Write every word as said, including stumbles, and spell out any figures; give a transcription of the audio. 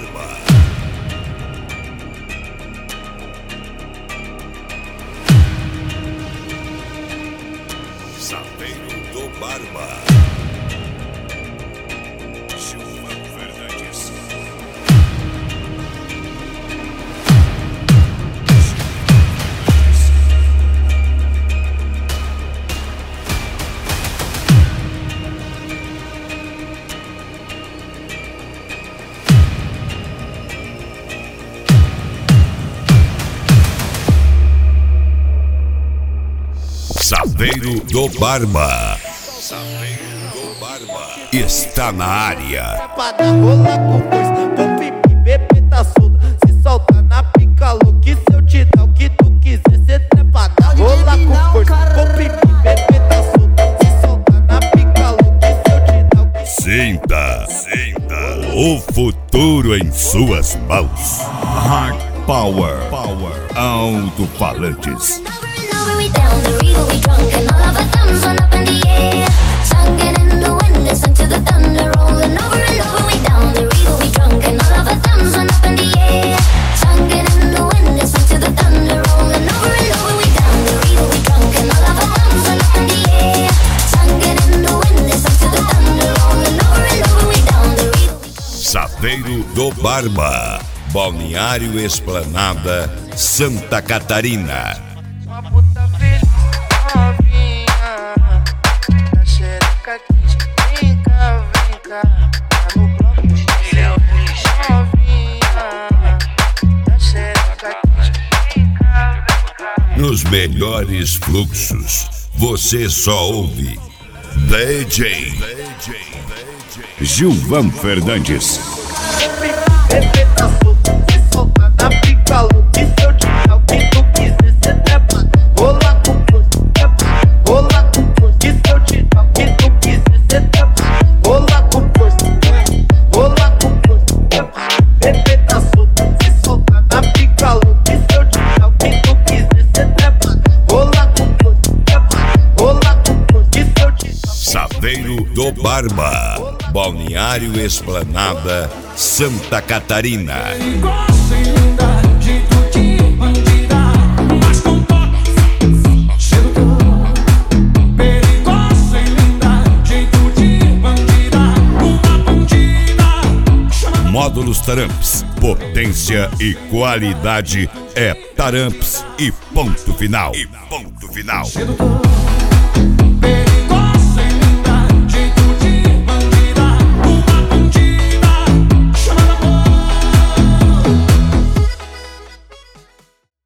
Barba. Saveiro do Barba. Gilvan Fernandes. Saveiro do Barba. Saveiro do Barba está na área. Trepada, rola com força, vou pipi, bebê tá solta. Se solta na pica louca, se eu te dar o que tu quiser. Cê trepada, rola com força, vou pipi, bebê tá solta. Se solta na pica louca, se eu te dar o que Sinta, sinta o futuro em suas mãos. Hard Power, Power, Alto-Falantes. We down the river, we drunk and all of our thumbs went up in the air. Singing in the wind, listen to the thunder rolling over and over. We down the river, we drunk and all of our thumbs went up in the air. Singing in the wind, listen to the thunder rolling over and over. We down the river, we drunk and all of our thumbs went up in the air. Singing in the wind, listen to the thunder rolling over and over. We down the river. Saveiro do Barba, Balneário Esplanada, Santa Catarina. uma puta feliz, novinha, da xereca quis. Vem cá, vem cá, tá no bloco. Ele é o novinha, da xereca quis. Vem cá, vem cá. Nos melhores fluxos, você só ouve D J Gilvan Fernandes. Bebê tá solta, se solta na pica louca. E se eu te dar o que tu quiser, cê trepada, rola com força, trepada, rola com força. E se eu te dar o que tu quiser, cê trepada, rola com força, rola com força, trepada. Bebê tá solta, se solta na pica louca. E se eu te dar o que tu quiser, cê trepada, rola com força, trepada, rola com força. E se eu te dar Saveiro do Barba, Balneário Esplanada, Santa Catarina. Perigosa e linda, jeito de bandida, mas com toque, sedutor. Perigosa e linda, jeito de bandida, uma bandida. Módulos Taramps, potência e qualidade é Taramps e ponto final. E ponto final. Sedutor.